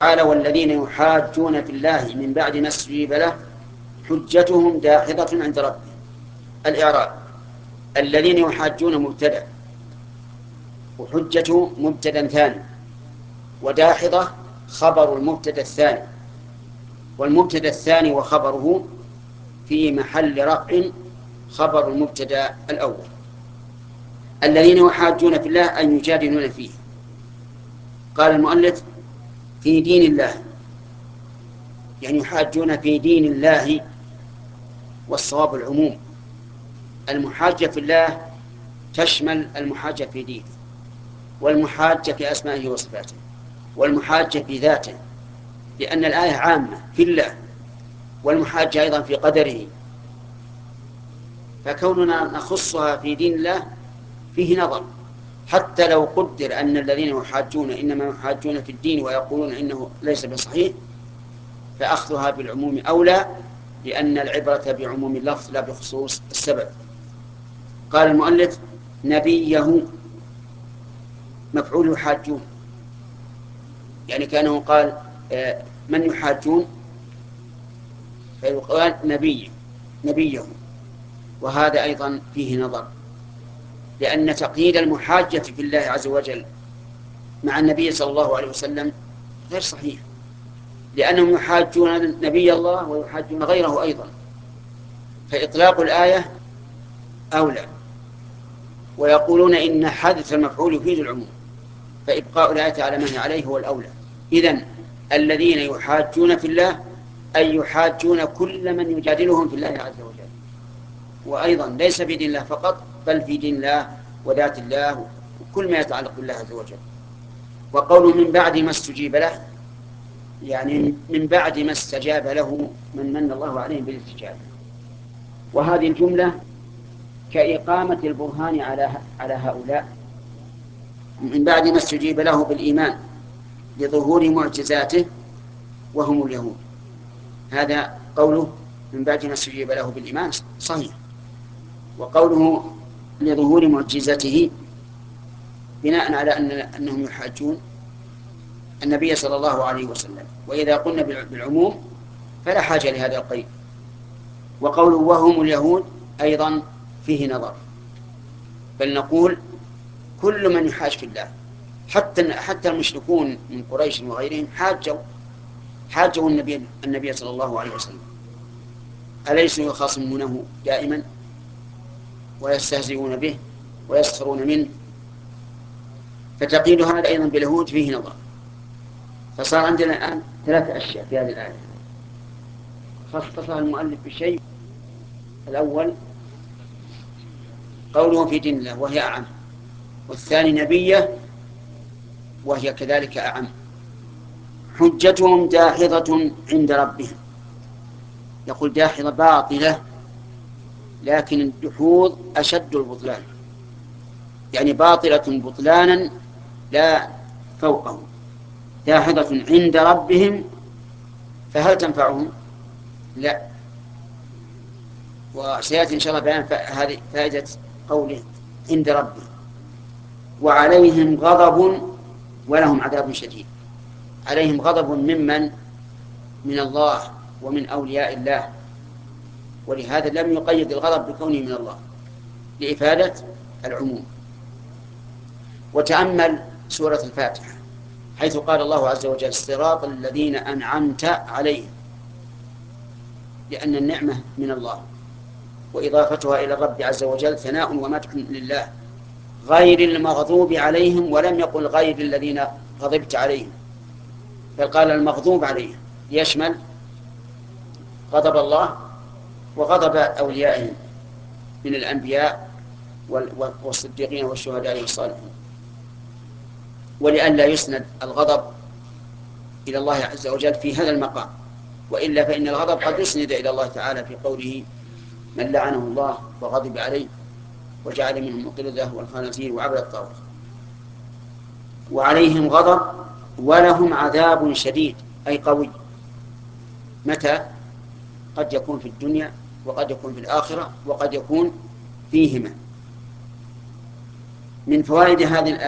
قال والذين يحاجون في الله من بعد ما استجيب له حجتهم داحضة عند ربهم. الإعراب: الذين يحاجون مبتدأ، وحجته مبتدأ ثاني، وداحضة خبر المبتدأ الثاني، والمبتدأ الثاني وخبره في محل رفع خبر المبتدأ الأول. الذين يحاجون في الله أن يجادلون فيه. قال المؤلف في دين الله، يعني يحاجون في دين الله، والصواب العموم. المحاجة في الله تشمل المحاجة في دينه، والمحاجة في أسمائه وصفاته، والمحاجة في ذاته، لأن الآية عامة في الله، والمحاجة أيضا في قدره. فكوننا نخصها في دين الله فيه نظر، حتى لو قدر أن الذين يحاجون إنما يحاجون في الدين ويقولون إنه ليس بصحيح، فأخذها بالعموم أولى، لأن العبرة بعموم اللفظ لا بخصوص السبب. قال المؤلف نبيه مفعول يحاجون، يعني كانه قال من يحاجون، فيقال نبيه. وهذا أيضا فيه نظر، لأن تقييد المحاجة في الله عز وجل مع النبي صلى الله عليه وسلم غير صحيح، لأنهم يحاجون نبي الله ويحاجون غيره أيضا، فإطلاق الآية أولى. ويقولون إن حذف المفعول يفيد العموم، فإبقاء الآية على ما هي عليه هو الأولى. إذن الذين يحاجون في الله أي يحاجون كل من يجادلهم في الله عز وجل، وأيضا ليس في دين الله فقط، بل في دين الله وذات الله وكل ما يتعلق بالله عز وجل. وقوله من بعد ما استجيب له، يعني من بعد ما استجاب له من الله عليهم بالاستجابة. وهذه الجملة كإقامة البرهان على هؤلاء من بعد ما استجيب له بالإيمان لظهور معجزاته وهم اليهود. هذا قوله من بعد ما استجيب له بالإيمان صحيح، وقوله لظهور معجزته بناء على أنهم يحاجون النبي صلى الله عليه وسلم، وإذا قلنا بالعموم فلا حاجة لهذا القيد. وقوله وهم اليهود أيضا فيه نظر، بل نقول كل من يحاج في الله، حتى المشركون من قريش وغيرهم حاجوا النبي صلى الله عليه وسلم، أليسوا يخاصمونه دائما ويستهزئون به ويسخرون منه؟ فتقييد هذا أيضا باليهود فيه نظر. فصار عندنا الآن 3 أشياء في هذه الآية خصصها المؤلف بشيء. الأول قوله في دين الله وهي أعم، والثاني نبيه وهي كذلك أعم. حجتهم داحضة عند ربهم، يقول داحضة باطلة، لكن الدحوظ أشد البطلان، يعني باطلة بطلانا لا فوقه. داحضة عند ربهم، فهل تنفعهم؟ لا. وسيأتي إن شاء الله بيان هذه فائدة قوله عند ربهم. وعليهم غضب ولهم عذاب شديد. عليهم غضب من الله ومن أولياء الله، ولهذا لم يقيد الغضب بكونه من الله لإفادة العموم. وتأمل سورة الفاتحة حيث قال الله عز وجل صراط الذين أنعمت عليهم، لأن النعمة من الله، وإضافتها إلى الرب عز وجل ثناء ومدح لله، غير المغضوب عليهم، ولم يقل غير الذين غضبت عليهم، بل قال المغضوب عليهم يشمل غضب الله وغضب أوليائهم من الأنبياء والصديقين والشهداء والصالحين. ولئلا يسند الغضب إلى الله عز وجل في هذا المقام، وإلا فإن الغضب قد يسند إلى الله تعالى في قوله من لعنه الله وغضب عليه وجعل منهم القردة والخنازير وعبد الطاغوت. وعليهم غضب ولهم عذاب شديد، أي قوي. متى؟ قد يكون في الدنيا، وقد يكون في الآخرة، وقد يكون فيهما. من فوائد هذه